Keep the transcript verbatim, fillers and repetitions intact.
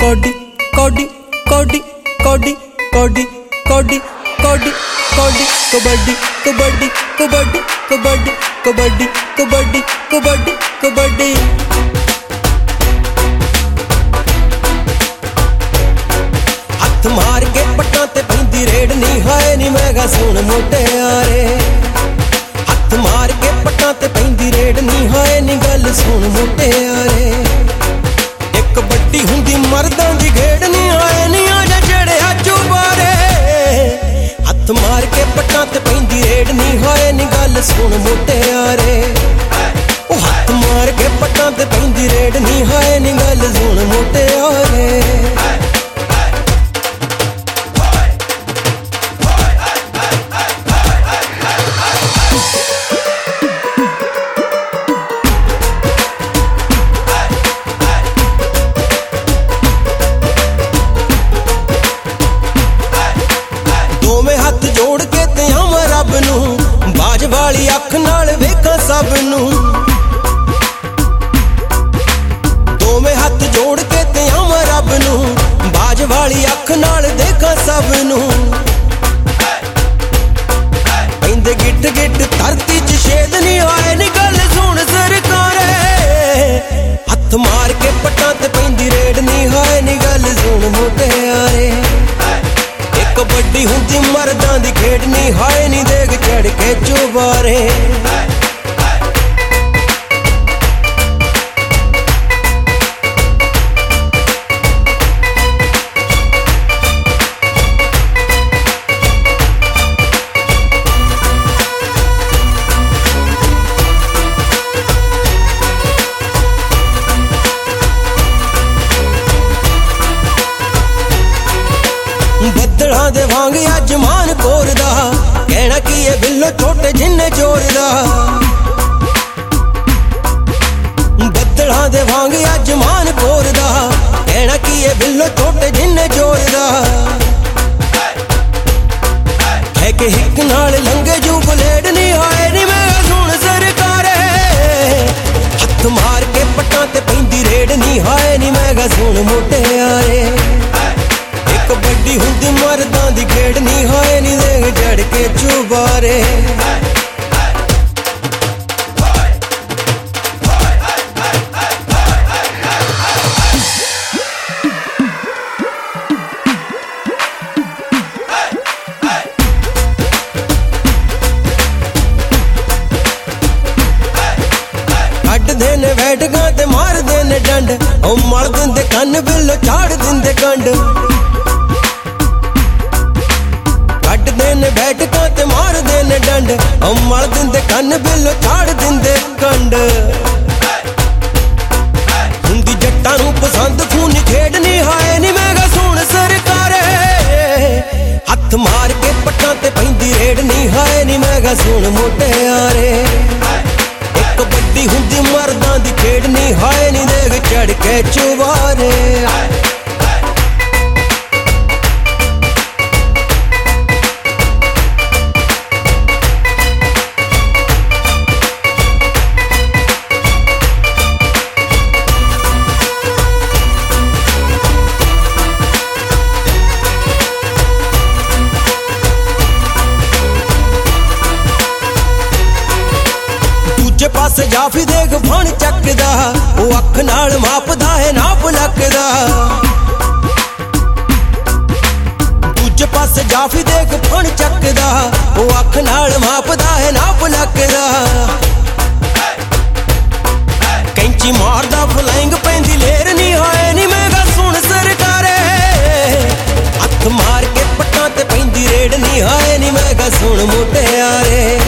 कोडी कोडी कोडी कोडी कोडी कोडी कोडी कोडी कबड्डी कबड्डी कबड्डी कबड्डी कबड्डी कबड्डी कबड्डी कबड्डी हथ मार के पट्टां ते पैंदी रेड नी हाय नी मैं गा सुन मोटे यारे हथ मार के पट्टां ते पैंदी रेड नी हाय नी गल सुन मोटे यारे एक बड्डी हुंदी मर्दां दी घेड़ नी आए नी आजा जेड़े अजू बारे हथ मार के पट्टां ते पैंदी रेड नी हाय नी गल सुन मोटे यारे ओ हथ मार के पट्टां ते पैंदी रेड नी हाय नी गल सुन मोटे यारे जोड़ के ते आवां रब नूं बाज वाली अख नाल वेखां सब नूं दोवें हथ जोड़ के ते आवां रब नूं बाज वाली अख नाल देखा सब नूं पैंदे गिट गिट धरती च छेद नहीं आए नी गल सुन सरकारे हथ मार के पट्टां ते पैंदी रेड नहीं हाय नी गल सुन मोटे यारे कबड्डी हुंदी मर्दां दी खेड नी हाय नी देख चढ़ के चुबारे बदलां दे वांग अज मान कोरदा कहना की ये बिल्लो छोटे जिन्ने जोरदा बदलां दे वांग अज मान कोरदा कहना की ये बिल्लो छोटे जिन्ने जोरदा है कि हिक नाल लंगे जू बलेड नहीं आए नी मैं सुन सरकारे हथ मार के पट्टां ते पैंदी रेड नहीं हाय नी मैं गा सुन मोटे यारे कबड्डी हुंदी मर्दां दी खेड नी हाय नी देख जड़ के चुबारे कट देने बैठगा ते मार देने डंड ओ मल दिंदे कन्न बिल्लो झाड़ दिंदे कंड कट देने बैठका ते मार देने डंड ओ मल दिंदे कन्न बिल्लो झाड़ दिंदे कंड हुंदी जट्टां नूं पसंद खूनी खेड नी हाय नी मैं गा सुन सरकारे हथ मार के पट्टां ते पैंदी रेड नी हाय नी मैं गा सुन मोटे यारे कबड्डी हुंदी मर्दां दी खेड नी हाय नी देख चढ़ के चुबारे पासे जाफी देख फण चकदा ओ अख नाल मापदा है नाप लकदा दूजे पासे जाफी देख फण चकदा ओ अख नाल मापदा है नाप लकदा कैंची मारदा फलाइंग पैंदी लेर नी हाय नी मैं गा सुन सरकारे हथ मार के पट्टां ते पैंदी रेड नी हाय नी मैं गा सुन मोटे यारे